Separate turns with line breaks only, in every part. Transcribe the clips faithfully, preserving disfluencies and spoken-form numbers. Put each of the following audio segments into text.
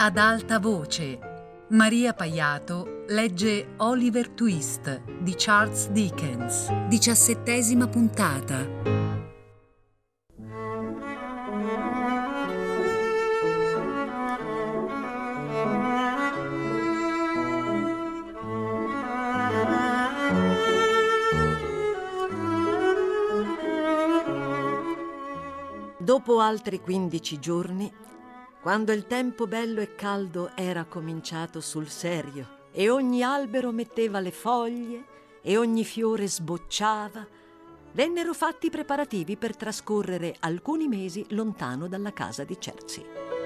Ad alta voce, Maria Paiato legge Oliver Twist di Charles Dickens, diciassettesima puntata.
Dopo altri quindici giorni, quando il tempo bello e caldo era cominciato sul serio e ogni albero metteva le foglie e ogni fiore sbocciava, vennero fatti i preparativi per trascorrere alcuni mesi lontano dalla casa di Chertsey.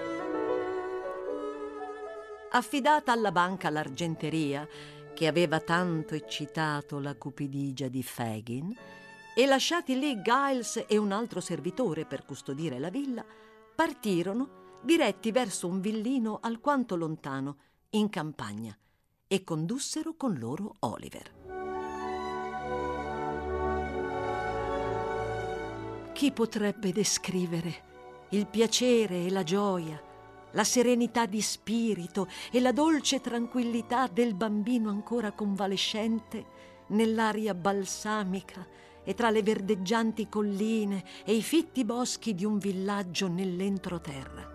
Affidata alla banca l'argenteria, che aveva tanto eccitato la cupidigia di Fagin, e lasciati lì Giles e un altro servitore per custodire la villa, partirono diretti verso un villino alquanto lontano, in campagna, e condussero con loro Oliver. Chi potrebbe descrivere il piacere e la gioia, la serenità di spirito e la dolce tranquillità del bambino ancora convalescente nell'aria balsamica e tra le verdeggianti colline e i fitti boschi di un villaggio nell'entroterra?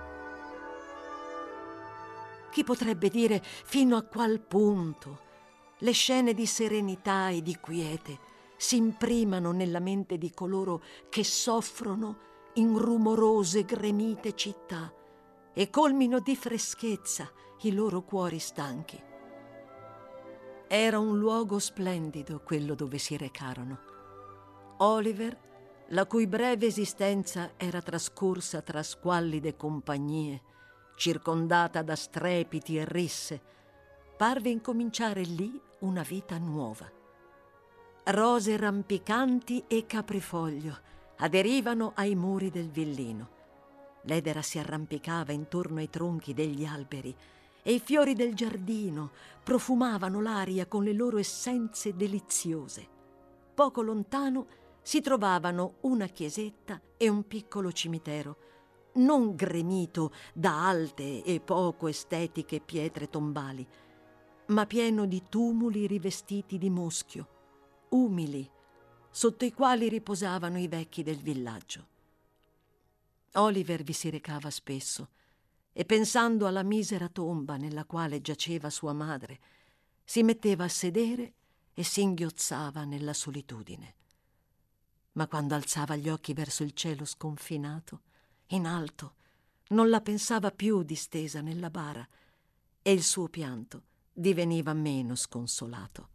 Chi potrebbe dire fino a qual punto le scene di serenità e di quiete si imprimano nella mente di coloro che soffrono in rumorose, gremite città e colmino di freschezza i loro cuori stanchi? Era un luogo splendido quello dove si recarono. Oliver, la cui breve esistenza era trascorsa tra squallide compagnie, circondata da strepiti e risse, parve incominciare lì una vita nuova. Rose rampicanti e caprifoglio aderivano ai muri del villino. L'edera si arrampicava intorno ai tronchi degli alberi e i fiori del giardino profumavano l'aria con le loro essenze deliziose. Poco lontano si trovavano una chiesetta e un piccolo cimitero, non gremito da alte e poco estetiche pietre tombali, ma pieno di tumuli rivestiti di muschio, umili, sotto i quali riposavano i vecchi del villaggio. Oliver vi si recava spesso e, pensando alla misera tomba nella quale giaceva sua madre, si metteva a sedere e singhiozzava nella solitudine. Ma quando alzava gli occhi verso il cielo sconfinato, in alto, non la pensava più distesa nella bara e il suo pianto diveniva meno sconsolato.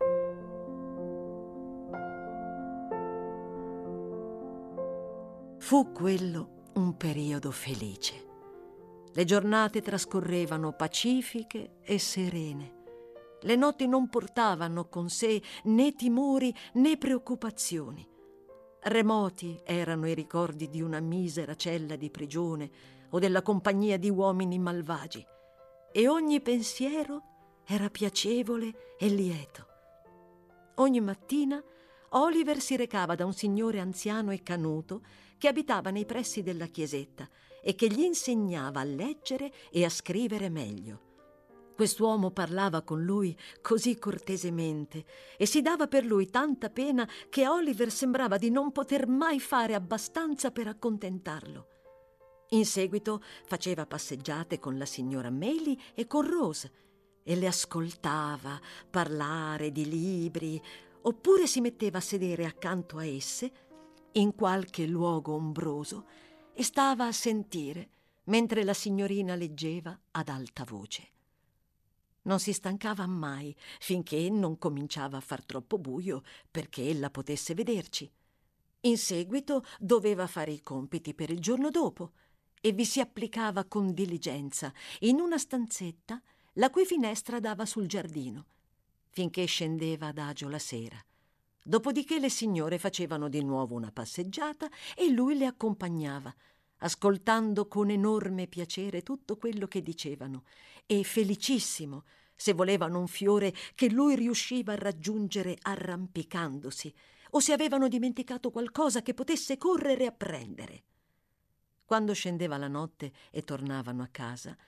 Fu quello un periodo felice. Le giornate trascorrevano pacifiche e serene. Le notti non portavano con sé né timori né preoccupazioni. Remoti erano i ricordi di una misera cella di prigione o della compagnia di uomini malvagi, e ogni pensiero era piacevole e lieto. Ogni mattina Oliver si recava da un signore anziano e canuto che abitava nei pressi della chiesetta e che gli insegnava a leggere e a scrivere meglio. Quest'uomo parlava con lui così cortesemente e si dava per lui tanta pena che a Oliver sembrava di non poter mai fare abbastanza per accontentarlo. In seguito faceva passeggiate con la signora Maylie e con Rose e le ascoltava parlare di libri, oppure si metteva a sedere accanto a esse in qualche luogo ombroso e stava a sentire mentre la signorina leggeva ad alta voce. Non si stancava mai finché non cominciava a far troppo buio perché ella potesse vederci. In seguito doveva fare i compiti per il giorno dopo e vi si applicava con diligenza in una stanzetta la cui finestra dava sul giardino, finché scendeva adagio la sera. Dopodiché le signore facevano di nuovo una passeggiata e lui le accompagnava, ascoltando con enorme piacere tutto quello che dicevano e felicissimo se volevano un fiore che lui riusciva a raggiungere arrampicandosi o se avevano dimenticato qualcosa che potesse correre a prendere. Quando scendeva la notte e tornavano a casa,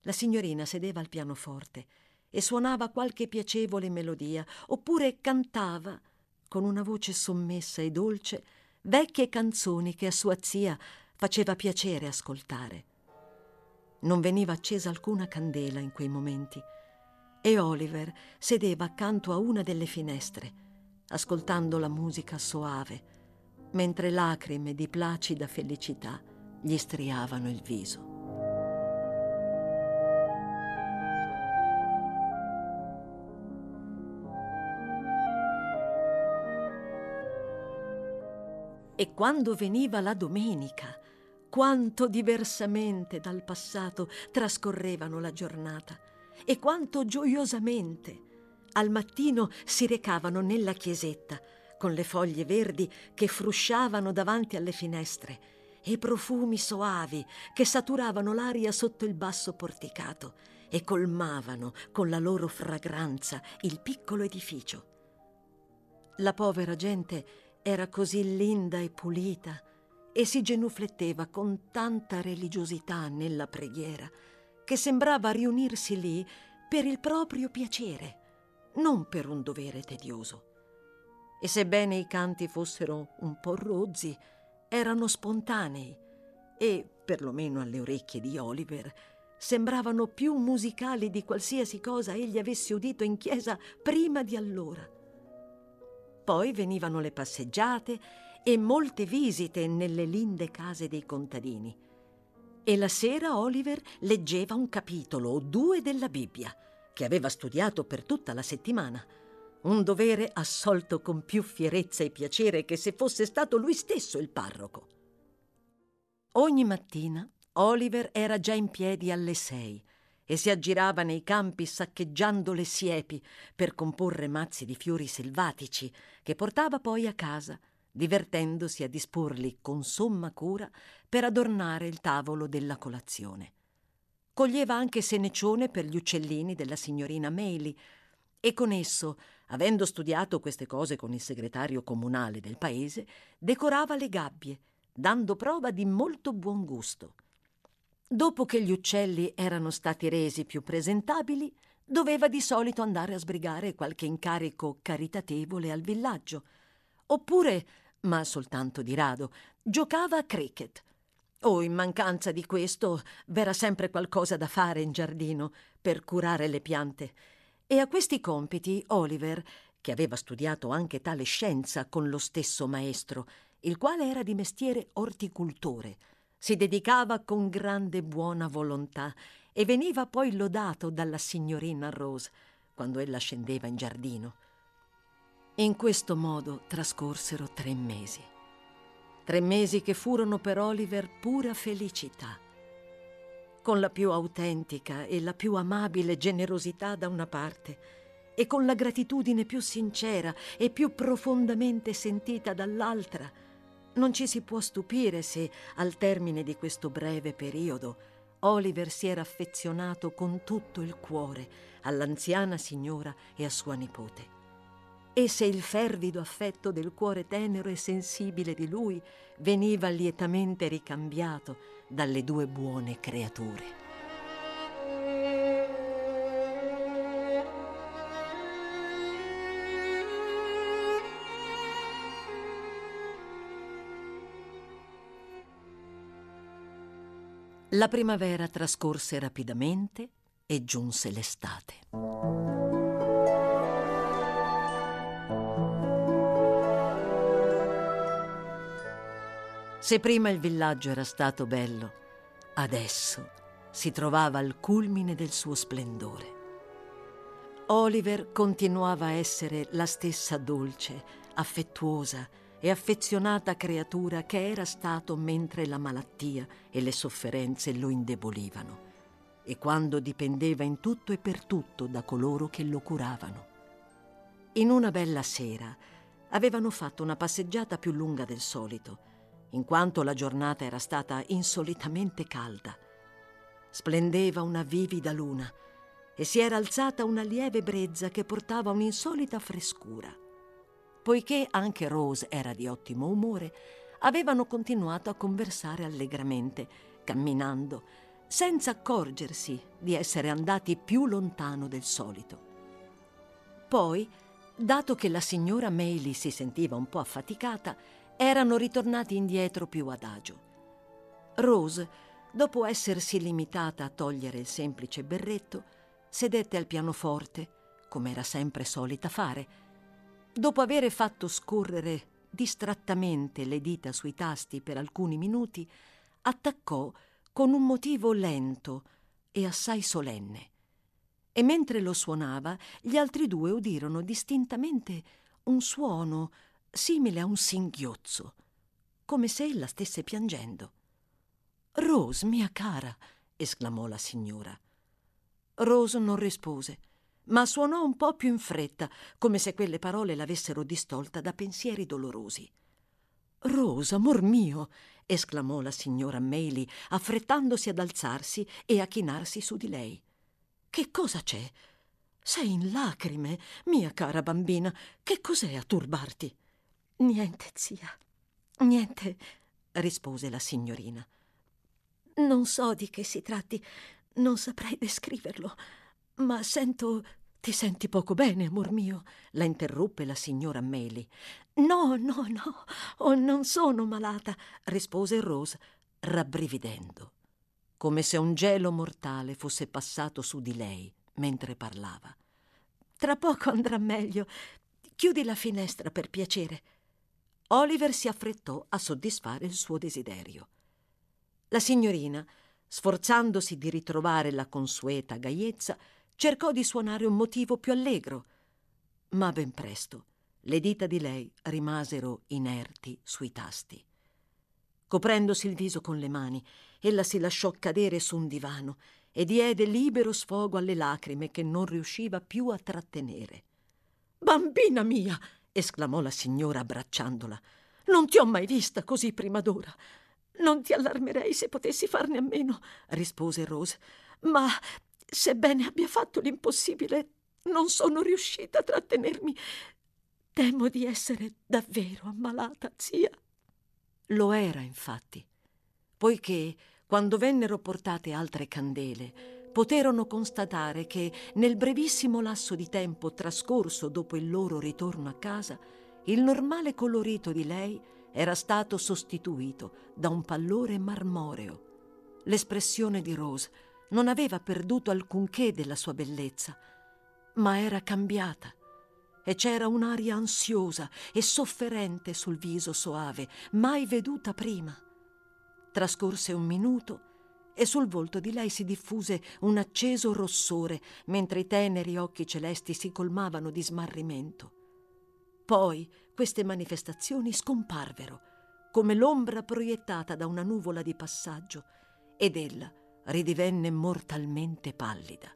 La signorina sedeva al pianoforte e suonava qualche piacevole melodia, oppure cantava, con una voce sommessa e dolce, vecchie canzoni che a sua zia faceva piacere ascoltare. Non veniva accesa alcuna candela in quei momenti e Oliver sedeva accanto a una delle finestre, ascoltando la musica soave, mentre lacrime di placida felicità gli striavano il viso. E quando veniva la domenica, quanto diversamente dal passato trascorrevano la giornata e quanto gioiosamente al mattino si recavano nella chiesetta con le foglie verdi che frusciavano davanti alle finestre e i profumi soavi che saturavano l'aria sotto il basso porticato e colmavano con la loro fragranza il piccolo edificio. La povera gente era così linda e pulita e si genufletteva con tanta religiosità nella preghiera che sembrava riunirsi lì per il proprio piacere, non per un dovere tedioso. E sebbene i canti fossero un po' rozzi, erano spontanei e, perlomeno alle orecchie di Oliver, sembravano più musicali di qualsiasi cosa egli avesse udito in chiesa prima di allora. Poi venivano le passeggiate e molte visite nelle linde case dei contadini. E la sera Oliver leggeva un capitolo o due della Bibbia, che aveva studiato per tutta la settimana. Un dovere assolto con più fierezza e piacere che se fosse stato lui stesso il parroco. Ogni mattina Oliver era già in piedi alle sei e si aggirava nei campi saccheggiando le siepi per comporre mazzi di fiori selvatici che portava poi a casa, divertendosi a disporli con somma cura per adornare il tavolo della colazione. Coglieva anche senecione per gli uccellini della signorina Maylie e con esso, avendo studiato queste cose con il segretario comunale del paese, decorava le gabbie, dando prova di molto buon gusto. Dopo che gli uccelli erano stati resi più presentabili, doveva di solito andare a sbrigare qualche incarico caritatevole al villaggio, oppure, ma soltanto di rado, giocava a cricket. O, in mancanza di questo, v'era sempre qualcosa da fare in giardino per curare le piante. E a questi compiti Oliver, che aveva studiato anche tale scienza con lo stesso maestro, il quale era di mestiere orticultore, si dedicava con grande buona volontà e veniva poi lodato dalla signorina Rose quando ella scendeva in giardino. In questo modo trascorsero tre mesi. Tre mesi che furono per Oliver pura felicità. Con la più autentica e la più amabile generosità da una parte e con la gratitudine più sincera e più profondamente sentita dall'altra, non ci si può stupire se, al termine di questo breve periodo, Oliver si era affezionato con tutto il cuore all'anziana signora e a sua nipote. E se il fervido affetto del cuore tenero e sensibile di lui veniva lietamente ricambiato dalle due buone creature. La primavera trascorse rapidamente e giunse l'estate. Se prima il villaggio era stato bello, adesso si trovava al culmine del suo splendore. Oliver continuava a essere la stessa dolce, affettuosa e affezionata creatura che era stato mentre la malattia e le sofferenze lo indebolivano e quando dipendeva in tutto e per tutto da coloro che lo curavano. In una bella sera avevano fatto una passeggiata più lunga del solito, in quanto la giornata era stata insolitamente calda. Splendeva una vivida luna e si era alzata una lieve brezza che portava un'insolita frescura. Poiché anche Rose era di ottimo umore, avevano continuato a conversare allegramente, camminando, senza accorgersi di essere andati più lontano del solito. Poi, dato che la signora Maylie si sentiva un po' affaticata, erano ritornati indietro più adagio. Rose, dopo essersi limitata a togliere il semplice berretto, sedette al pianoforte, come era sempre solita fare. Dopo aver fatto scorrere distrattamente le dita sui tasti per alcuni minuti, attaccò con un motivo lento e assai solenne. E mentre lo suonava, gli altri due udirono distintamente un suono simile a un singhiozzo, come se ella stesse piangendo. «Rose, mia cara!» esclamò la signora. Rose non rispose, ma suonò un po' più in fretta, come se quelle parole l'avessero distolta da pensieri dolorosi. «Rose, amor mio!» esclamò la signora Maylie, affrettandosi ad alzarsi e a chinarsi su di lei. «Che cosa c'è? Sei in lacrime, mia cara bambina. Che cos'è a turbarti?» «Niente, zia, niente», rispose la signorina. «Non so di che si tratti, non saprei descriverlo, ma sento...» «Ti senti poco bene, amor mio?» la interruppe la signora Maylie. «No, no, no, oh, non sono malata», rispose Rose, rabbrividendo, come se un gelo mortale fosse passato su di lei mentre parlava. «Tra poco andrà meglio. Chiudi la finestra, per piacere». Oliver si affrettò a soddisfare il suo desiderio. La signorina, sforzandosi di ritrovare la consueta gaiezza, cercò di suonare un motivo più allegro, ma ben presto le dita di lei rimasero inerti sui tasti. Coprendosi il viso con le mani, ella si lasciò cadere su un divano e diede libero sfogo alle lacrime che non riusciva più a trattenere. «Bambina mia!» esclamò la signora abbracciandola. «Non ti ho mai vista così prima d'ora». «Non ti allarmerei se potessi farne a meno», rispose Rose, «ma sebbene abbia fatto l'impossibile, non sono riuscita a trattenermi. Temo di essere davvero ammalata, zia». Lo era, infatti, poiché, quando vennero portate altre candele, poterono constatare che, nel brevissimo lasso di tempo trascorso dopo il loro ritorno a casa, il normale colorito di lei era stato sostituito da un pallore marmoreo. L'espressione di Rose non aveva perduto alcunché della sua bellezza, ma era cambiata, e c'era un'aria ansiosa e sofferente sul viso soave, mai veduta prima. Trascorse un minuto e sul volto di lei si diffuse un acceso rossore, mentre i teneri occhi celesti si colmavano di smarrimento. Poi queste manifestazioni scomparvero, come l'ombra proiettata da una nuvola di passaggio, ed ella ridivenne mortalmente pallida.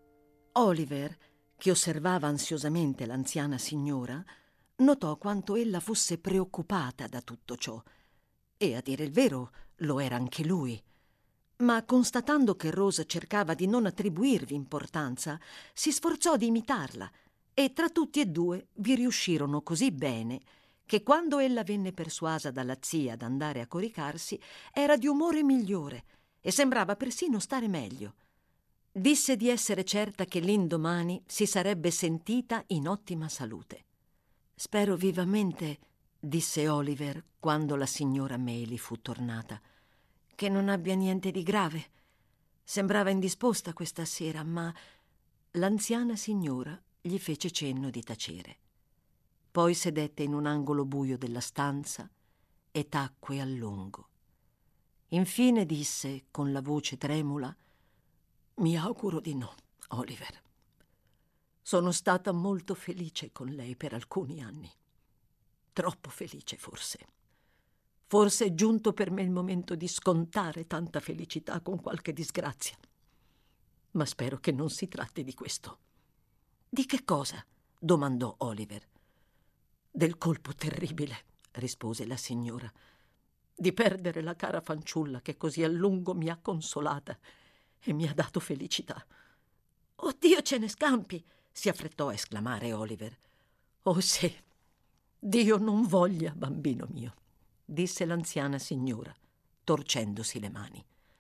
Oliver, che osservava ansiosamente l'anziana signora, notò quanto ella fosse preoccupata da tutto ciò, e a dire il vero lo era anche lui. Ma constatando che Rose cercava di non attribuirvi importanza, si sforzò di imitarla, e tra tutti e due vi riuscirono così bene che quando ella venne persuasa dalla zia ad andare a coricarsi era di umore migliore e sembrava persino stare meglio. Disse di essere certa che l'indomani si sarebbe sentita in ottima salute. «Spero vivamente», disse Oliver quando la signora Maylie fu tornata, «che non abbia niente di grave. Sembrava indisposta questa sera, ma...» L'anziana signora gli fece cenno di tacere. Poi sedette in un angolo buio della stanza e tacque a lungo. Infine disse con la voce tremula: «Mi auguro di no, Oliver. Sono stata molto felice con lei per alcuni anni. Troppo felice, forse. Forse è giunto per me il momento di scontare tanta felicità con qualche disgrazia. Ma spero che non si tratti di questo». «Di che cosa?» domandò Oliver. «Del colpo terribile», rispose la signora, «di perdere la cara fanciulla che così a lungo mi ha consolata e mi ha dato felicità». «Oh Dio, ce ne scampi!» si affrettò a esclamare Oliver. «Oh sì, Dio non voglia, bambino mio», disse l'anziana signora, torcendosi le mani.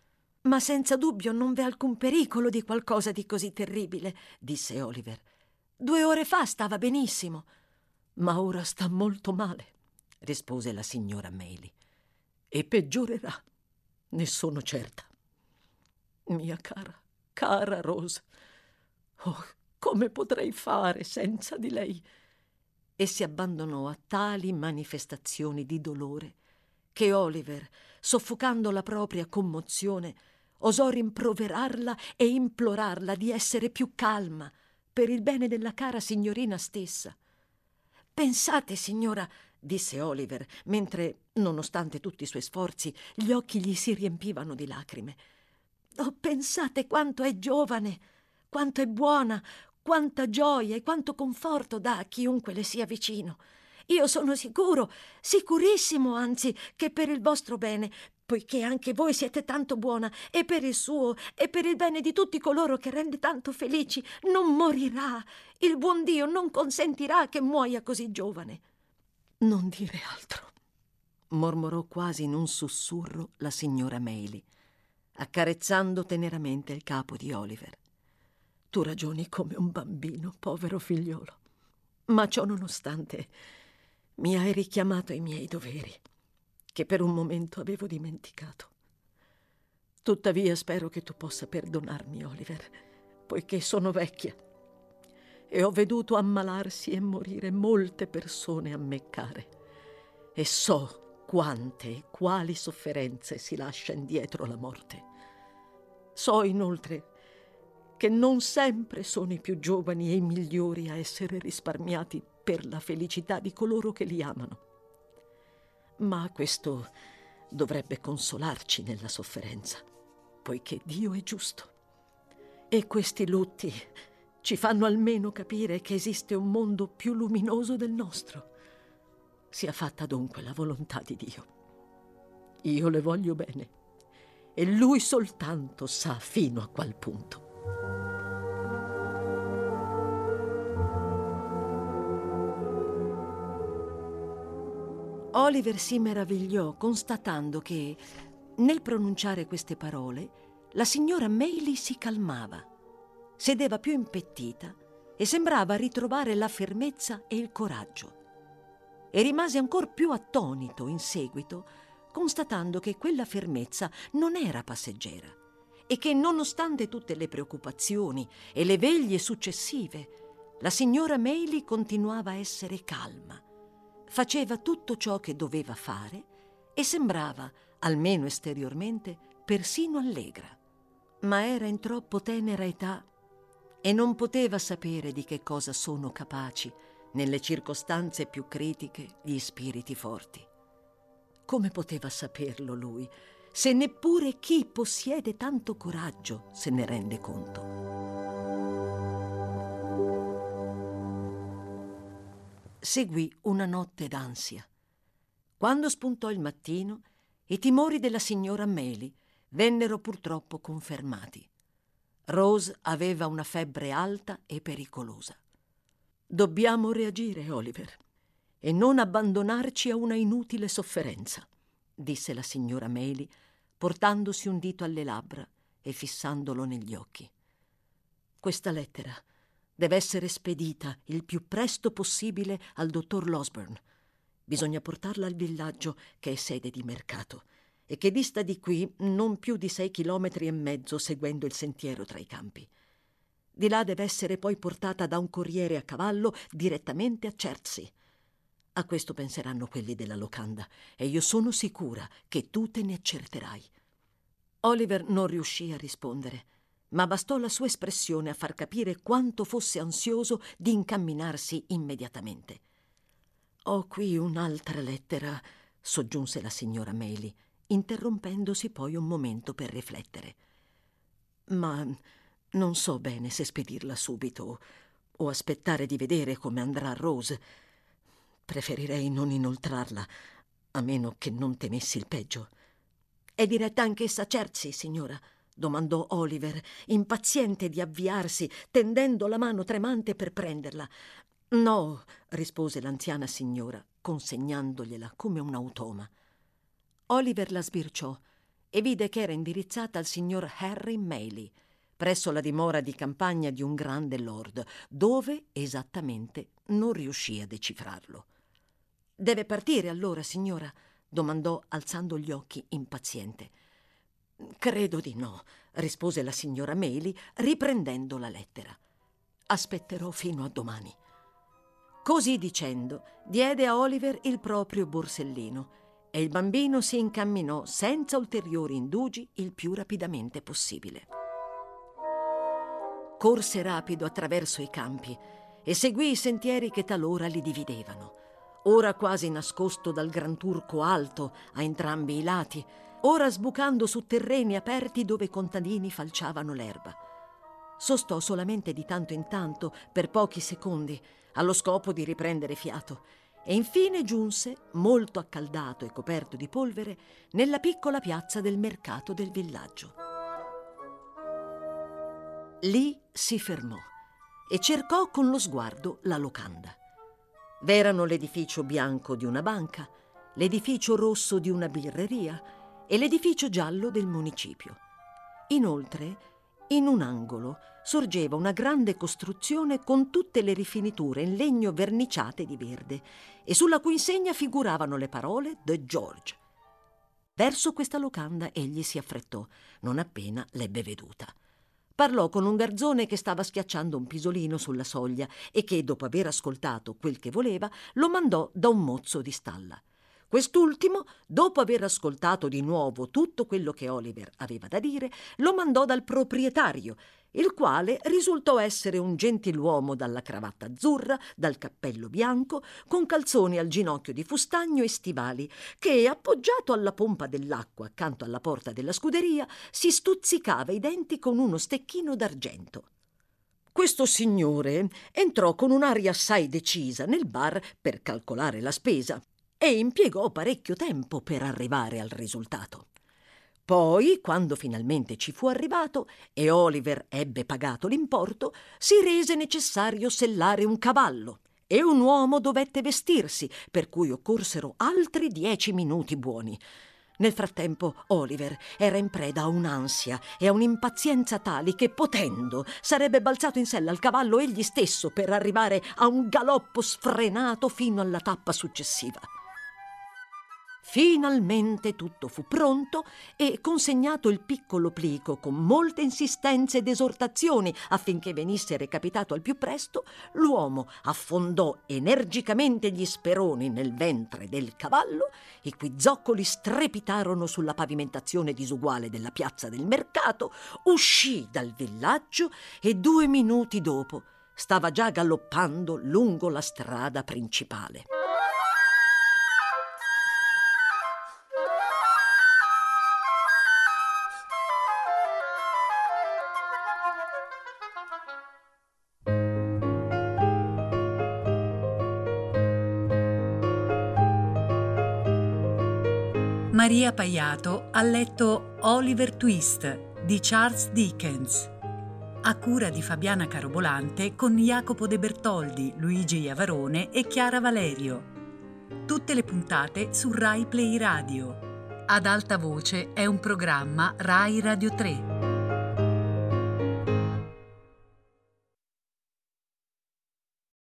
Ma senza dubbio non v'è alcun pericolo di qualcosa di così terribile, disse Oliver. Due ore fa stava benissimo. Ma ora sta molto male, rispose la signora Maylie. E peggiorerà, ne sono certa. Mia cara, cara Rose, oh, come potrei fare senza di lei? E si abbandonò a tali manifestazioni di dolore che Oliver, soffocando la propria commozione, osò rimproverarla e implorarla di essere più calma per il bene della cara signorina stessa. Pensate, signora, disse Oliver, mentre, nonostante tutti i suoi sforzi, gli occhi gli si riempivano di lacrime. Oh, pensate quanto è giovane, quanto è buona, quanta gioia e quanto conforto dà a chiunque le sia vicino. Io sono sicuro, sicurissimo anzi, che per il vostro bene, poiché anche voi siete tanto buona, e per il suo, e per il bene di tutti coloro che rende tanto felici, non morirà. Il buon Dio non consentirà che muoia così giovane. Non dire altro, mormorò quasi in un sussurro la signora Maylie, accarezzando teneramente il capo di Oliver. Tu ragioni come un bambino, povero figliolo. Ma ciò nonostante mi hai richiamato ai miei doveri, che per un momento avevo dimenticato. Tuttavia spero che tu possa perdonarmi, Oliver, poiché sono vecchia e ho veduto ammalarsi e morire molte persone a me care, e so quante e quali sofferenze si lascia indietro la morte. So inoltre che non sempre sono i più giovani e i migliori a essere risparmiati per la felicità di coloro che li amano. Ma questo dovrebbe consolarci nella sofferenza, poiché Dio è giusto. E questi lutti ci fanno almeno capire che esiste un mondo più luminoso del nostro. Sia fatta dunque la volontà di Dio. Io le voglio bene e Lui soltanto sa fino a qual punto. Oliver si meravigliò constatando che, nel pronunciare queste parole, la signora Maylie si calmava, sedeva più impettita e sembrava ritrovare la fermezza e il coraggio. E rimase ancor più attonito in seguito, constatando che quella fermezza non era passeggera e che, nonostante tutte le preoccupazioni e le veglie successive, la signora Maylie continuava a essere calma. Faceva tutto ciò che doveva fare e sembrava, almeno esteriormente, persino allegra. Ma era in troppo tenera età e non poteva sapere di che cosa sono capaci, nelle circostanze più critiche, gli spiriti forti. Come poteva saperlo lui, se neppure chi possiede tanto coraggio se ne rende conto? Seguì una notte d'ansia. Quando spuntò il mattino, i timori della signora Maylie vennero purtroppo confermati. Rose aveva una febbre alta e pericolosa. Dobbiamo reagire, Oliver, e non abbandonarci a una inutile sofferenza, disse la signora Maylie, portandosi un dito alle labbra e fissandolo negli occhi. Questa lettera deve essere spedita il più presto possibile al dottor Losberne. Bisogna portarla al villaggio che è sede di mercato e che dista di qui non più di sei chilometri e mezzo seguendo il sentiero tra i campi. Di là deve essere poi portata da un corriere a cavallo direttamente a Chertsey. A questo penseranno quelli della locanda e io sono sicura che tu te ne accerterai. Oliver non riuscì a rispondere, ma bastò la sua espressione a far capire quanto fosse ansioso di incamminarsi immediatamente. «Ho qui un'altra lettera», soggiunse la signora Maylie, interrompendosi poi un momento per riflettere. «Ma non so bene se spedirla subito o aspettare di vedere come andrà Rose. Preferirei non inoltrarla, a meno che non temessi il peggio». «È diretta anch'essa a Chertsey, signora?» domandò Oliver, impaziente di avviarsi, tendendo la mano tremante per prenderla. «No», rispose l'anziana signora, consegnandogliela come un automa. Oliver la sbirciò e vide che era indirizzata al signor Harry Maylie, presso la dimora di campagna di un grande lord, dove esattamente non riuscì a decifrarlo. «Deve partire allora, signora?» domandò alzando gli occhi impaziente. «Credo di no», rispose la signora Maylie riprendendo la lettera. «Aspetterò fino a domani». Così dicendo, diede a Oliver il proprio borsellino e il bambino si incamminò senza ulteriori indugi il più rapidamente possibile. Corse rapido attraverso i campi e seguì i sentieri che talora li dividevano, ora quasi nascosto dal gran turco alto a entrambi i lati, ora sbucando su terreni aperti dove i contadini falciavano l'erba. Sostò solamente di tanto in tanto per pochi secondi, allo scopo di riprendere fiato, e infine giunse, molto accaldato e coperto di polvere, nella piccola piazza del mercato del villaggio. Lì si fermò e cercò con lo sguardo la locanda. V'erano l'edificio bianco di una banca, l'edificio rosso di una birreria e l'edificio giallo del municipio. Inoltre, in un angolo sorgeva una grande costruzione con tutte le rifiniture in legno verniciate di verde e sulla cui insegna figuravano le parole The George. Verso questa locanda egli si affrettò, non appena l'ebbe veduta. Parlò con un garzone che stava schiacciando un pisolino sulla soglia e che, dopo aver ascoltato quel che voleva, lo mandò da un mozzo di stalla. Quest'ultimo, dopo aver ascoltato di nuovo tutto quello che Oliver aveva da dire, lo mandò dal proprietario, il quale risultò essere un gentiluomo dalla cravatta azzurra, dal cappello bianco, con calzoni al ginocchio di fustagno e stivali, che, appoggiato alla pompa dell'acqua accanto alla porta della scuderia, si stuzzicava i denti con uno stecchino d'argento. Questo signore entrò con un'aria assai decisa nel bar per calcolare la spesa e impiegò parecchio tempo per arrivare al risultato. Poi, quando finalmente ci fu arrivato e Oliver ebbe pagato l'importo, si rese necessario sellare un cavallo e un uomo dovette vestirsi, per cui occorsero altri dieci minuti buoni. Nel frattempo Oliver era in preda a un'ansia e a un'impazienza tali che, potendo, sarebbe balzato in sella al cavallo egli stesso per arrivare a un galoppo sfrenato fino alla tappa successiva. Finalmente tutto fu pronto e, consegnato il piccolo plico con molte insistenze ed esortazioni affinché venisse recapitato al più presto, l'uomo affondò energicamente gli speroni nel ventre del cavallo, i cui zoccoli strepitarono sulla pavimentazione disuguale della piazza del mercato, uscì dal villaggio e due minuti dopo stava già galoppando lungo la strada principale.
Maria Paiato ha letto Oliver Twist di Charles Dickens, a cura di Fabiana Carobolante con Jacopo De Bertoldi, Luigi Iavarone e Chiara Valerio. Tutte le puntate su Rai Play Radio. Ad alta voce è un programma Rai Radio tre.